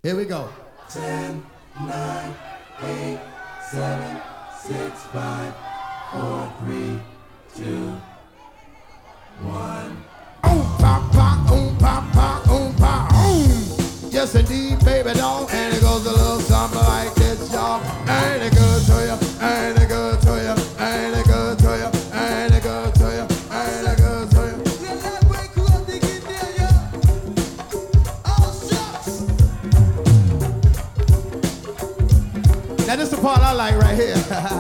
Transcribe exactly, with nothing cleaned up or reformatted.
Here we go. Ten, nine, eight, seven, six, five, four, three, two, one. Oom, pa, pa, oom, pa, pa, oom, pa, oom. Yes, indeed, baby doll. And it goes a little something like this, y'all. Ain't it good to you? Ain't it good to you? Ain't it good to you? Ain't it good to you? Ain't it good to you? Now this is the part I like right here.